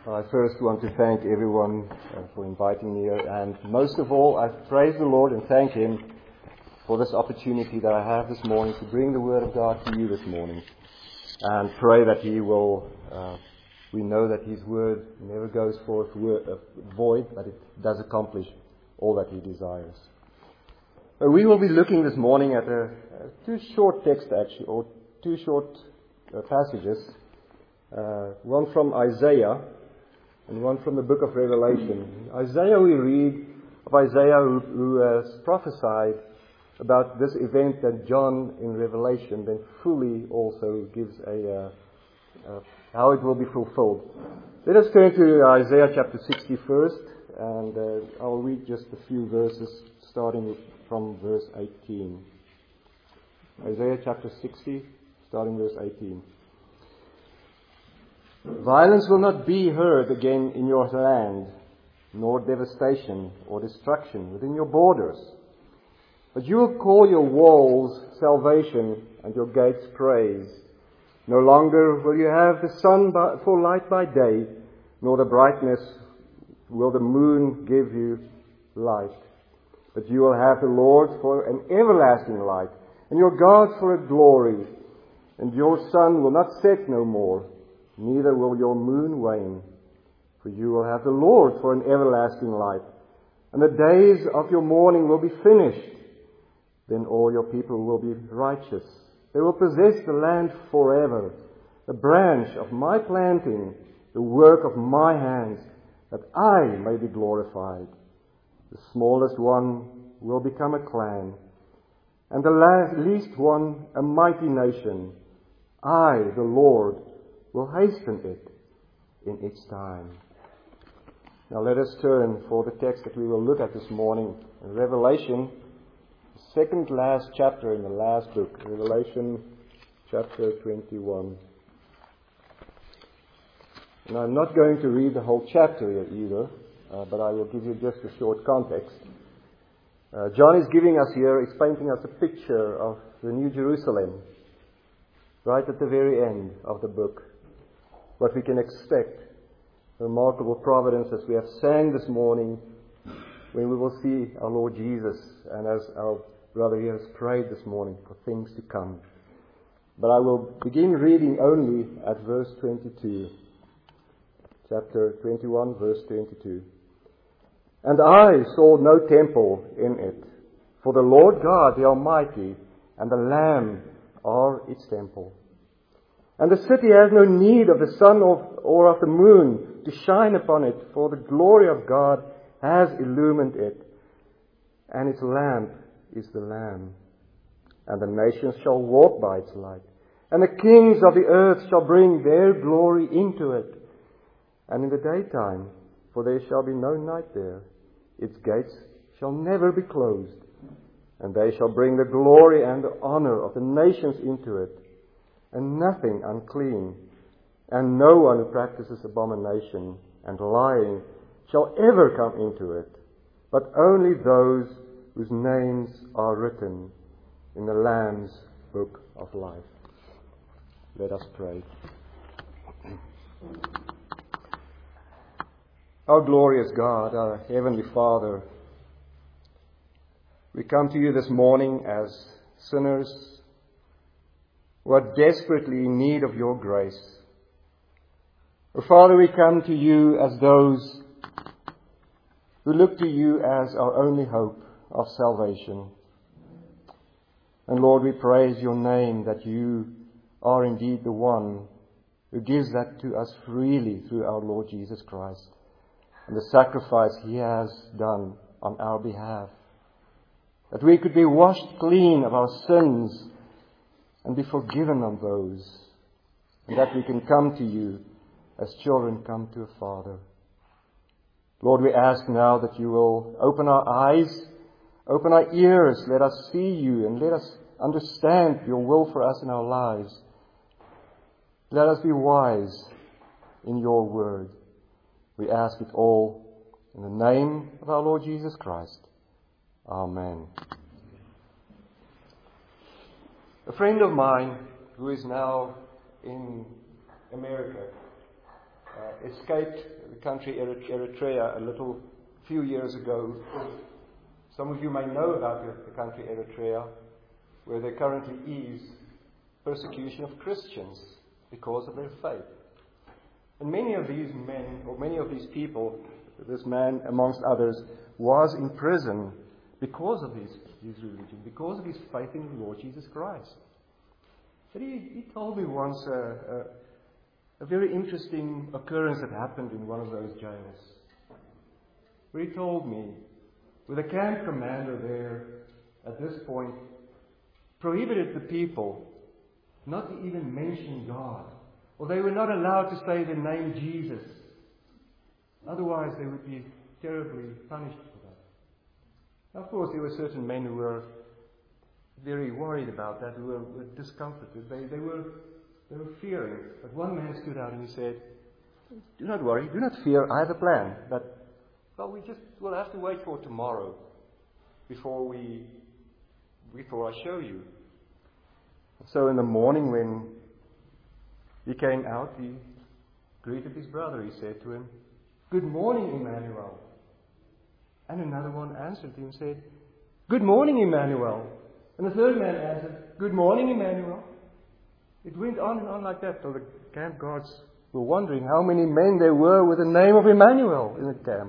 I first want to thank everyone for inviting me here, and most of all, I praise the Lord and thank Him for this opportunity that I have this morning to bring the Word of God to you this morning, and pray that He will, we know that His Word never goes forth void, but it does accomplish all that He desires. We will be looking this morning at two short texts actually, or two short passages, one from Isaiah and one from the book of Revelation. Isaiah, we read of Isaiah who has prophesied about this event that John in Revelation then fully also gives how it will be fulfilled. Let us turn to Isaiah chapter 60 first, and I'll read just a few verses starting from verse 18. Isaiah chapter 60, starting verse 18. Violence will not be heard again in your land, nor devastation or destruction within your borders. But you will call your walls salvation and your gates praise. No longer will you have the sun for light by day, nor the brightness will the moon give you light. But you will have the Lord for an everlasting light, and your God for a glory. And your sun will not set no more, neither will your moon wane. For you will have the Lord for an everlasting light, and the days of your mourning will be finished. Then all your people will be righteous. They will possess the land forever, the branch of my planting, the work of my hands, that I may be glorified. The smallest one will become a clan, and the least one a mighty nation. I, the Lord, will hasten it in its time. Now let us turn for the text that we will look at this morning in Revelation, the second last chapter in the last book, Revelation chapter 21. And I'm not going to read the whole chapter here either, but I will give you just a short context. John is giving us here, he's painting us a picture of the New Jerusalem, right at the very end of the book. What we can expect, remarkable providence as we have sang this morning, when we will see our Lord Jesus, and as our brother here has prayed this morning for things to come. But I will begin reading only at verse 22. Chapter 21, verse 22. And I saw no temple in it, for the Lord God, the Almighty, and the Lamb are its temple. And the city has no need of the sun or of the moon to shine upon it, for the glory of God has illumined it, and its lamp is the Lamb. And the nations shall walk by its light, and the kings of the earth shall bring their glory into it. And in the daytime, for there shall be no night there, its gates shall never be closed, and they shall bring the glory and the honor of the nations into it. And nothing unclean, and no one who practices abomination and lying shall ever come into it, but only those whose names are written in the Lamb's book of life. Let us pray. Our glorious God, our Heavenly Father, we come to you this morning as sinners who are desperately in need of your grace. Oh, Father, we come to you as those who look to you as our only hope of salvation. And Lord, we praise your name that you are indeed the one who gives that to us freely through our Lord Jesus Christ and the sacrifice He has done on our behalf. That we could be washed clean of our sins and be forgiven of those, and that we can come to you as children come to a Father. Lord, we ask now that you will open our eyes, open our ears, let us see you, and let us understand your will for us in our lives. Let us be wise in your word. We ask it all in the name of our Lord Jesus Christ. Amen. A friend of mine who is now in America escaped the country Eritrea a few years ago. Some of you may know about the country Eritrea, where there currently is persecution of Christians because of their faith. And many of these men, or many of these people, this man amongst others, was in prison because of his religion, because of his faith in the Lord Jesus Christ. But he told me once a very interesting occurrence that happened in one of those jails, where he told me, with the camp commander there at this point, prohibited the people not to even mention God, or they were not allowed to say the name Jesus. Otherwise they would be terribly punished for that. Now, of course, there were certain men who were very worried about that, who were discomforted. They were fearing. But one man stood out and he said, "Do not worry, do not fear, I have a plan. But, well, we'll have to wait for tomorrow before I show you." So in the morning when he came out, he greeted his brother. He said to him, "Good morning, Emmanuel." And another one answered him and said, "Good morning, Emmanuel." And the third man answered, "Good morning, Emmanuel." It went on and on like that till the camp guards were wondering how many men there were with the name of Emmanuel in the camp.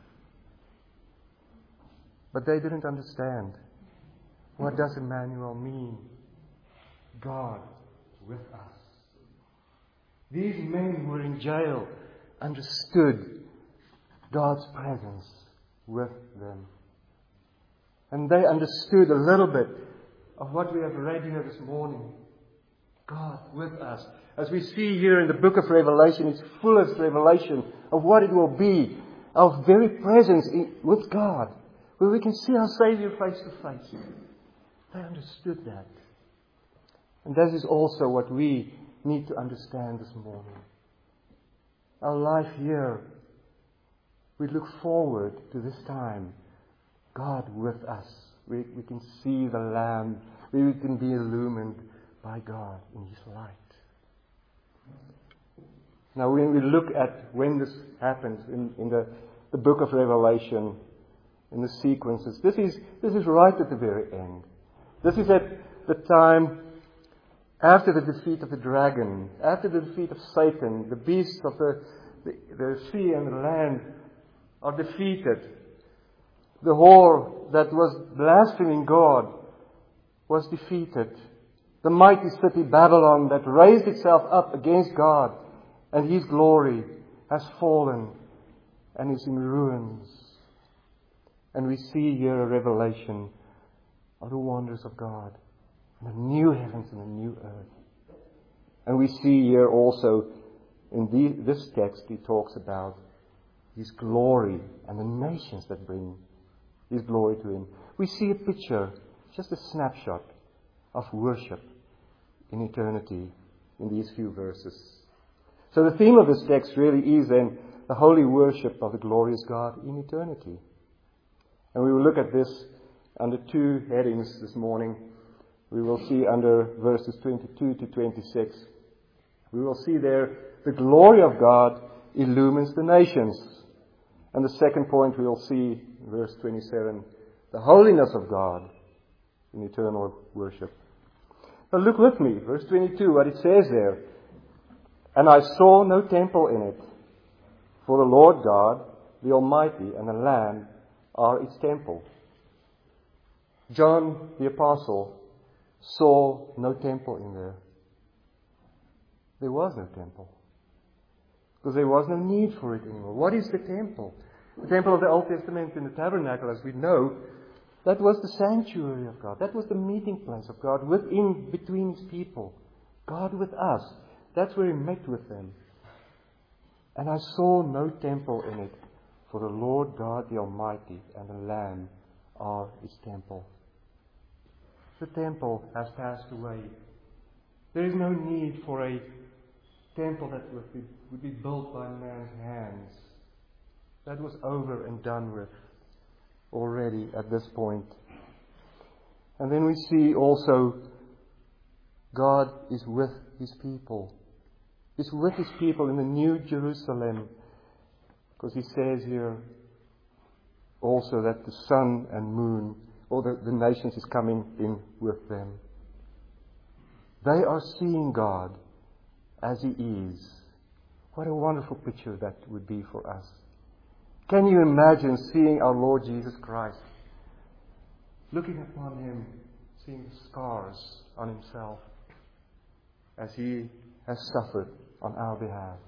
But they didn't understand. What does Emmanuel mean? God with us. These men who were in jail understood God's presence with them. And they understood a little bit of what we have read here this morning. God with us. As we see here in the book of Revelation, it's full of revelation of what it will be. Our very presence with God, where we can see our Savior face to face. They understood that. And that is also what we need to understand this morning. Our life here, we look forward to this time. God with us. We can see the Lamb. We can be illumined by God in His light. Now when we look at when this happens in the book of Revelation, in the sequences, this is right at the very end. This is at the time after the defeat of the dragon, after the defeat of Satan, the beasts of the sea and the land are defeated. The whore that was blaspheming God was defeated. The mighty city Babylon that raised itself up against God and His glory has fallen and is in ruins. And we see here a revelation of the wonders of God, and the new heavens and the new earth. And we see here also in this text He talks about His glory and the nations that bring His glory to Him. We see a picture, just a snapshot of worship in eternity in these few verses. So the theme of this text really is then the holy worship of the glorious God in eternity. And we will look at this under two headings this morning. We will see under verses 22 to 26. We will see there the glory of God illumines the nations. And the second point we will see, verse 27, the holiness of God in eternal worship. Now look with me, verse 22, what it says there. "And I saw no temple in it, for the Lord God, the Almighty, and the Lamb are its temple." John the Apostle saw no temple in there. There was no temple. Because there was no need for it anymore. What is the temple? The temple of the Old Testament in the tabernacle, as we know, that was the sanctuary of God. That was the meeting place of God between His people. God with us. That's where He met with them. "And I saw no temple in it, for the Lord God the Almighty and the Lamb are His temple." The temple has passed away. There is no need for a temple that would be built by man's hands. That was over and done with already at this point. And then we see also God is with His people. He's with His people in the New Jerusalem. Because He says here also that the sun and moon, all the nations is coming in with them. They are seeing God as He is. What a wonderful picture that would be for us. Can you imagine seeing our Lord Jesus Christ, looking upon Him, seeing the scars on Himself as He has suffered on our behalf?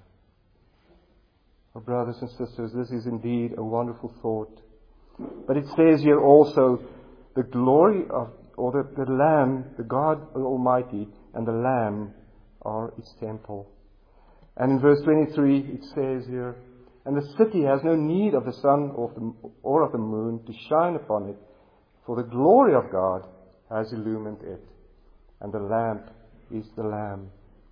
Oh, brothers and sisters, this is indeed a wonderful thought. But it says here also, the glory of, or the Lamb, the God Almighty, and the Lamb are its temple. And in verse 23 it says here, and the city has no need of the sun or of the moon to shine upon it, for the glory of God has illumined it, and the lamp is the Lamb.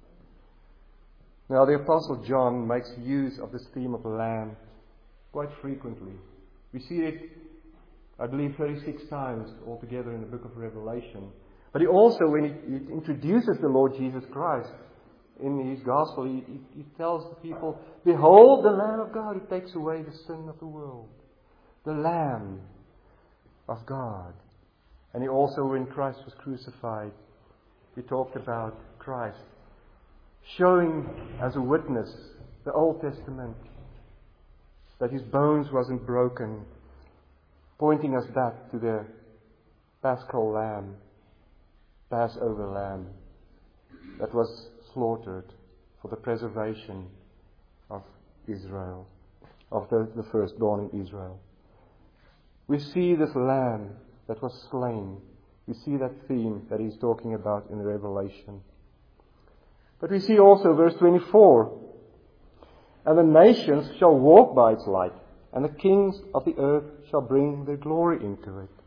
Now the Apostle John makes use of this theme of the Lamb quite frequently. We see it, I believe, 36 times altogether in the book of Revelation. But he also, when he introduces the Lord Jesus Christ in his gospel, he tells the people, behold the Lamb of God who takes away the sin of the world. The Lamb of God. And he also, when Christ was crucified, he talked about Christ showing as a witness the Old Testament that His bones wasn't broken, pointing us back to the Paschal Lamb, Passover Lamb that was slaughtered for the preservation of Israel, of the firstborn in Israel. We see this Lamb that was slain. We see that theme that he's talking about in Revelation. But we see also verse 24, and the nations shall walk by its light, and the kings of the earth shall bring their glory into it.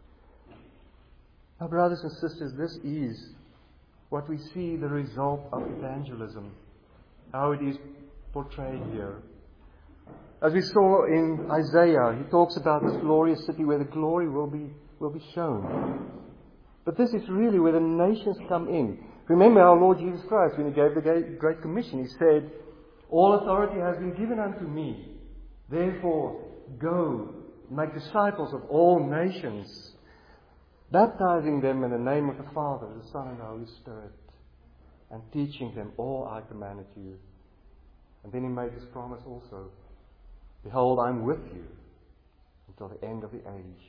Now, brothers and sisters, this is what we see the result of evangelism, how it is portrayed here. As we saw in Isaiah, he talks about this glorious city where the glory will be shown. But this is really where the nations come in. Remember our Lord Jesus Christ, when He gave the Great Commission, He said, all authority has been given unto me. Therefore, go, make disciples of all nations, baptizing them in the name of the Father, the Son, and the Holy Spirit, and teaching them all I commanded you. And then He made this promise also, behold, I'm with you until the end of the age.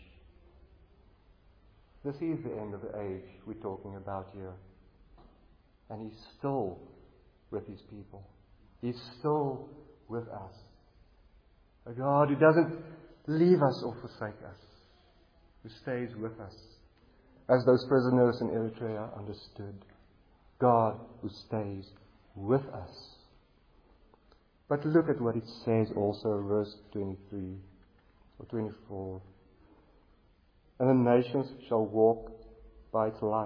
This is the end of the age we're talking about here. And He's still with His people. He's still with us. A God who doesn't leave us or forsake us, who stays with us. As those prisoners in Eritrea understood. God who stays with us. But look at what it says also, verse 23 or 24. And the nations shall walk by its light.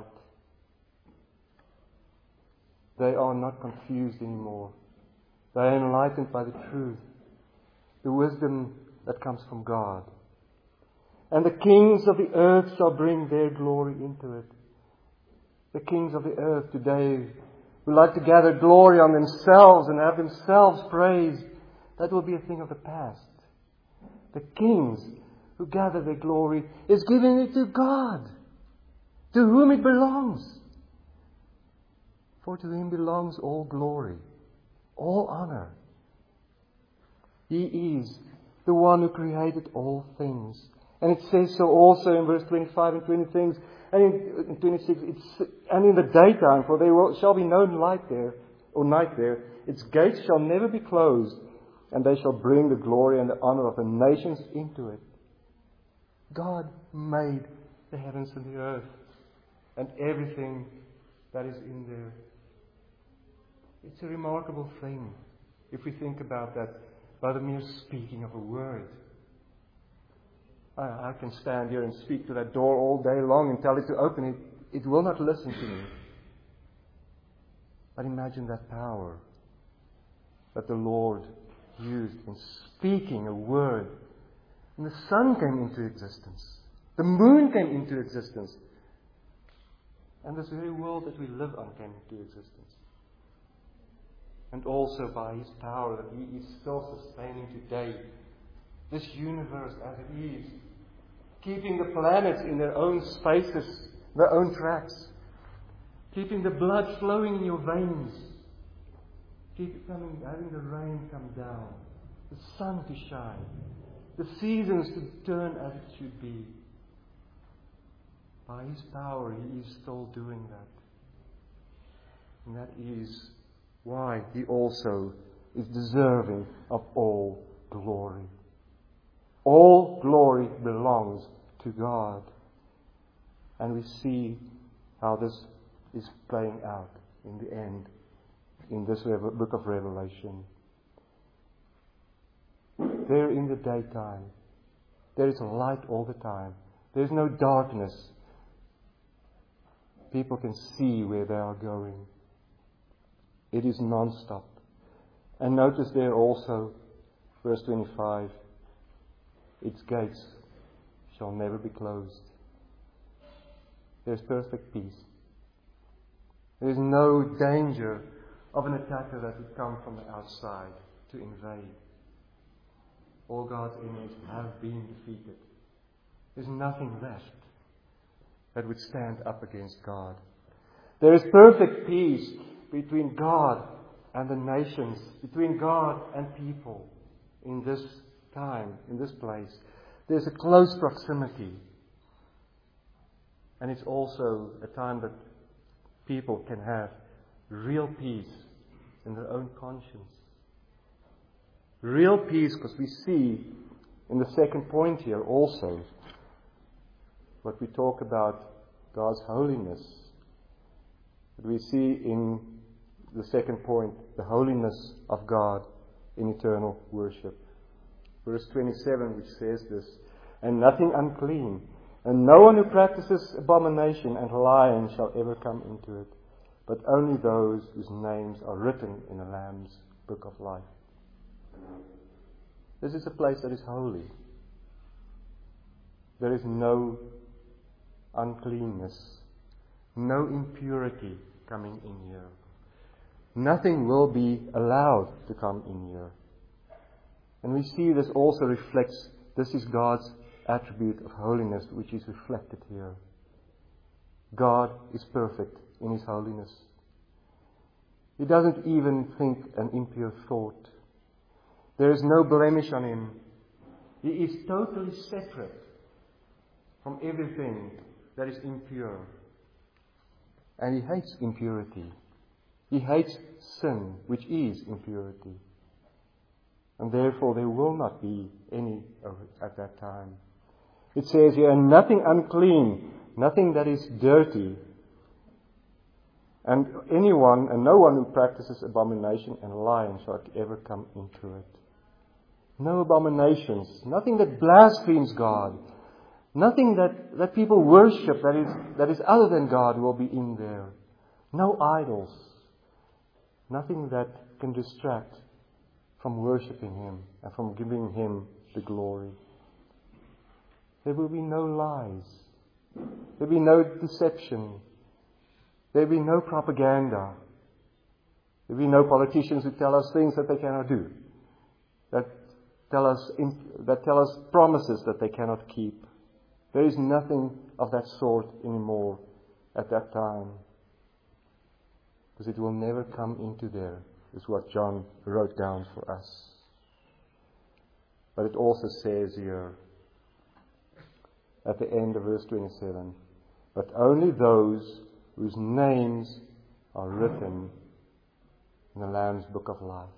They are not confused anymore. They are enlightened by the truth, the wisdom that comes from God. And the kings of the earth shall bring their glory into it. The kings of the earth today who like to gather glory on themselves and have themselves praised, that will be a thing of the past. The kings who gather their glory is giving it to God, to whom it belongs. For to Him belongs all glory, all honor. He is the one who created all things. And it says so also in verse 25 and 26, and in 26, and in the daytime, for there shall be no light there, or night there. Its gates shall never be closed, and they shall bring the glory and the honor of the nations into it. God made the heavens and the earth, and everything that is in there. It's a remarkable thing, if we think about that, by the mere speaking of a word. I can stand here and speak to that door all day long and tell it to open it. It will not listen to me. But imagine that power that the Lord used in speaking a word. And the sun came into existence. The moon came into existence. And this very world that we live on came into existence. and also by His power that He is still sustaining today this universe as it is, keeping the planets in their own spaces, their own tracks, keeping the blood flowing in your veins, having the rain come down, the sun to shine, the seasons to turn as it should be. By His power, He is still doing that. And that is why He also is deserving of all glory. All glory belongs to God. And we see how this is playing out in the end, in this book of Revelation. There in the daytime, there is light all the time. There is no darkness. People can see where they are going. It is non-stop. And notice there also, verse 25, its gates shall never be closed. There's perfect peace. There is no danger of an attacker that would come from the outside to invade. All God's enemies have been defeated. There's nothing left that would stand up against God. There is perfect peace between God and the nations, between God and people in this time, in this place. There's a close proximity. And it's also a time that people can have real peace in their own conscience. Real peace, because we see in the second point here also what we talk about God's holiness. We see in the second point the holiness of God in eternal worship. Verse 27, which says this, and nothing unclean, and no one who practices abomination and lying shall ever come into it, but only those whose names are written in the Lamb's book of life. This is a place that is holy. There is no uncleanness, no impurity coming in here. Nothing will be allowed to come in here. And we see this also reflects, this is God's attribute of holiness, which is reflected here. God is perfect in His holiness. He doesn't even think an impure thought. There is no blemish on Him. He is totally separate from everything that is impure. And He hates impurity. He hates sin, which is impurity. And therefore there will not be any of it at that time. It says here, nothing unclean, nothing that is dirty. And no one who practices abomination and lying shall ever come into it. No abominations, nothing that blasphemes God, nothing that people worship that is other than God will be in there. No idols, nothing that can distract from worshipping Him and from giving Him the glory. There will be no lies. There will be no deception. There will be no propaganda. There will be no politicians who tell us things that they cannot do. That tell us promises that they cannot keep. There is nothing of that sort anymore at that time. Because it will never come into there, is what John wrote down for us. But it also says here, at the end of verse 27, but only those whose names are written in the Lamb's book of life.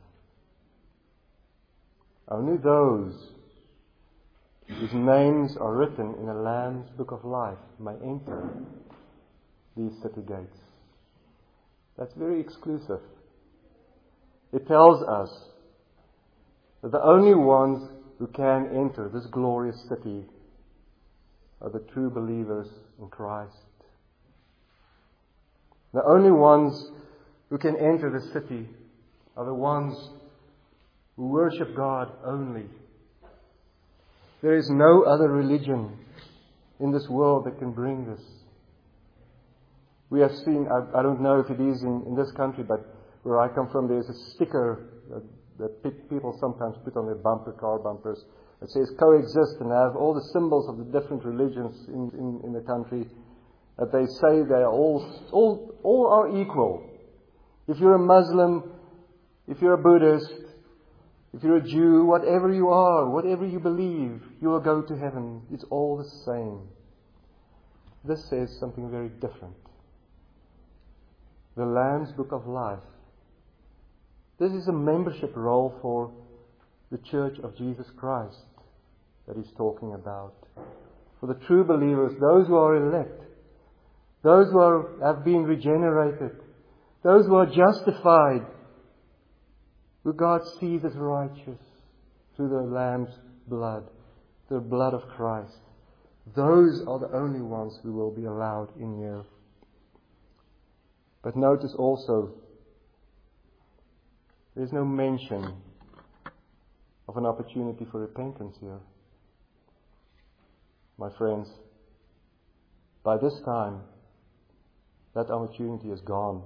Only those whose names are written in the Lamb's book of life may enter these city gates. That's very exclusive. It tells us that the only ones who can enter this glorious city are the true believers in Christ. The only ones who can enter the city are the ones who worship God only. There is no other religion in this world that can bring this. We have seen, I don't know if it is in this country, but Where I come from, there's a sticker that people sometimes put on their car bumpers, that says coexist, and have all the symbols of the different religions in the country, that they say they are all are equal. If you're a Muslim, if you're a Buddhist, if you're a Jew, whatever you are, whatever you believe, you will go to heaven. It's all the same. This says something very different. The Lamb's Book of Life. This is a membership roll for the Church of Jesus Christ that he's talking about. For the true believers, those who are elect, those who have been regenerated, those who are justified, who God sees as righteous through the Lamb's blood, the blood of Christ. Those are the only ones who will be allowed in here. But notice also, there's no mention of an opportunity for repentance here. My friends, by this time, that opportunity is gone.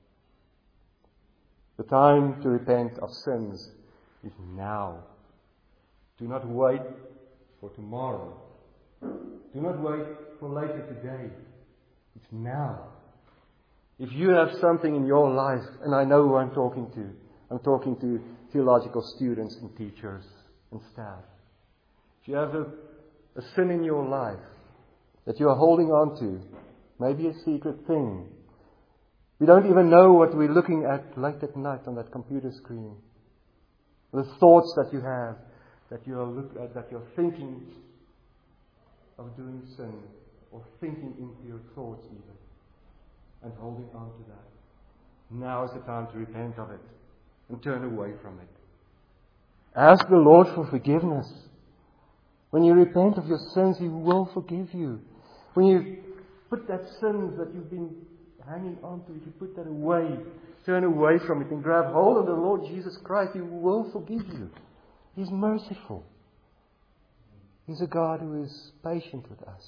The time to repent of sins is now. Do not wait for tomorrow. Do not wait for later today. It's now. If you have something in your life, and I know who I'm talking to theological students and teachers and staff. If you have a sin in your life that you are holding on to, maybe a secret thing, we don't even know what we're looking at late at night on that computer screen. The thoughts that you have, that you're thinking of doing sin, or thinking into your thoughts even, and holding on to that. Now is the time to repent of it and turn away from it. Ask the Lord for forgiveness. When you repent of your sins, He will forgive you. When you put that sin that you've been hanging on to, if you put that away, turn away from it and grab hold of the Lord Jesus Christ, He will forgive you. He's merciful. He's a God who is patient with us.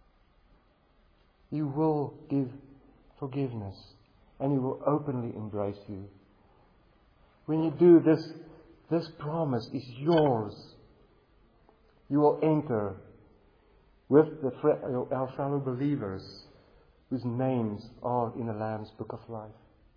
He will give forgiveness, and He will openly embrace you. When you do this, this promise is yours. You will enter with our fellow believers whose names are in the Lamb's Book of Life.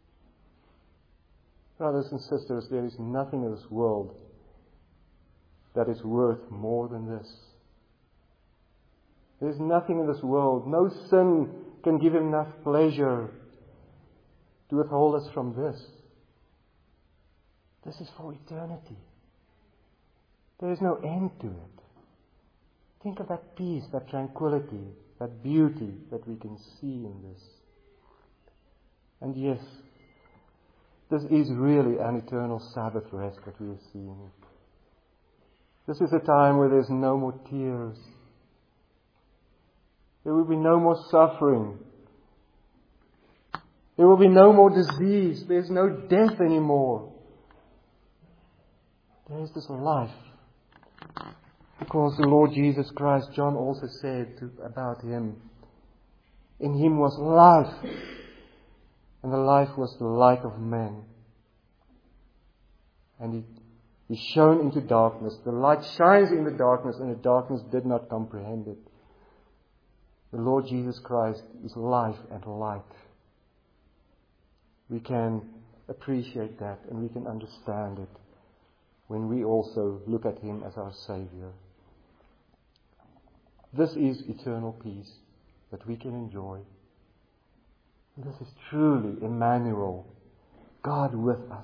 Brothers and sisters, there is nothing in this world that is worth more than this. There is nothing in this world, no sin can give enough pleasure to withhold us from this. This is for eternity. There is no end to it. Think of that peace, that tranquility, that beauty that we can see in this. And yes, this is really an eternal Sabbath rest that we are seeing. This is a time where there's no more tears. There will be no more suffering. There will be no more disease. There's no death anymore. There is this life. Because the Lord Jesus Christ, John also said about Him, in Him was life, and the life was the light of men. And He shone into darkness. The light shines in the darkness, and the darkness did not comprehend it. The Lord Jesus Christ is life and light. We can appreciate that, and we can understand it when we also look at Him as our Savior. This is eternal peace that we can enjoy. And this is truly Emmanuel, God with us.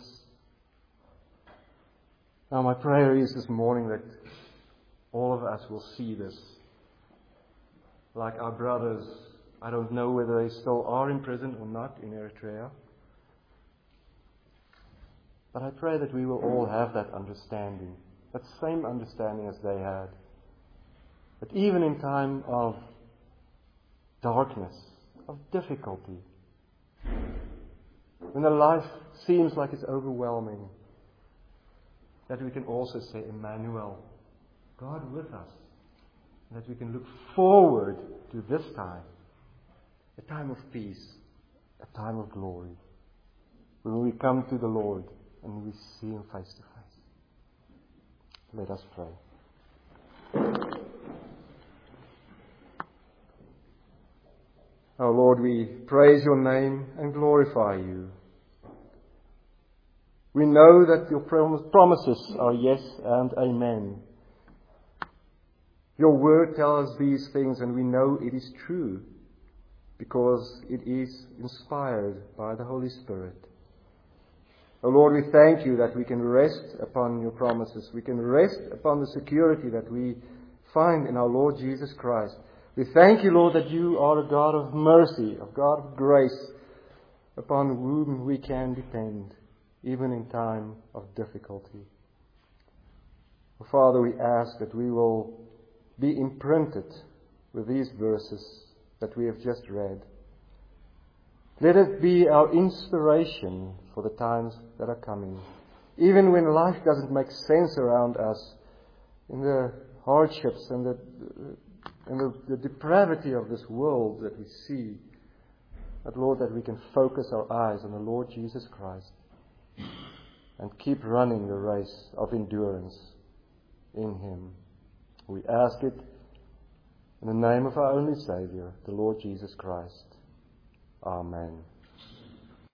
Now my prayer is this morning that all of us will see this. Like our brothers, I don't know whether they still are in prison or not in Eritrea. But I pray that we will all have that understanding, that same understanding as they had. That even in time of darkness, of difficulty, when the life seems like it's overwhelming, that we can also say, Emmanuel, God with us. And that we can look forward to this time, a time of peace, a time of glory, when we come to the Lord and we see Him face to face. Let us pray. Oh Lord, we praise your name and glorify you. We know that your promises are yes and amen. Your word tells us these things, and we know it is true because it is inspired by the Holy Spirit. Oh Lord, we thank you that we can rest upon your promises. We can rest upon the security that we find in our Lord Jesus Christ. We thank you, Lord, that you are a God of mercy, a God of grace, upon whom we can depend, even in time of difficulty. Oh, Father, we ask that we will be imprinted with these verses that we have just read. Let it be our inspiration for the times that are coming. Even when life doesn't make sense around us, in the hardships and the depravity of this world that we see, that, Lord, that we can focus our eyes on the Lord Jesus Christ and keep running the race of endurance in Him. We ask it in the name of our only Savior, the Lord Jesus Christ. Amen.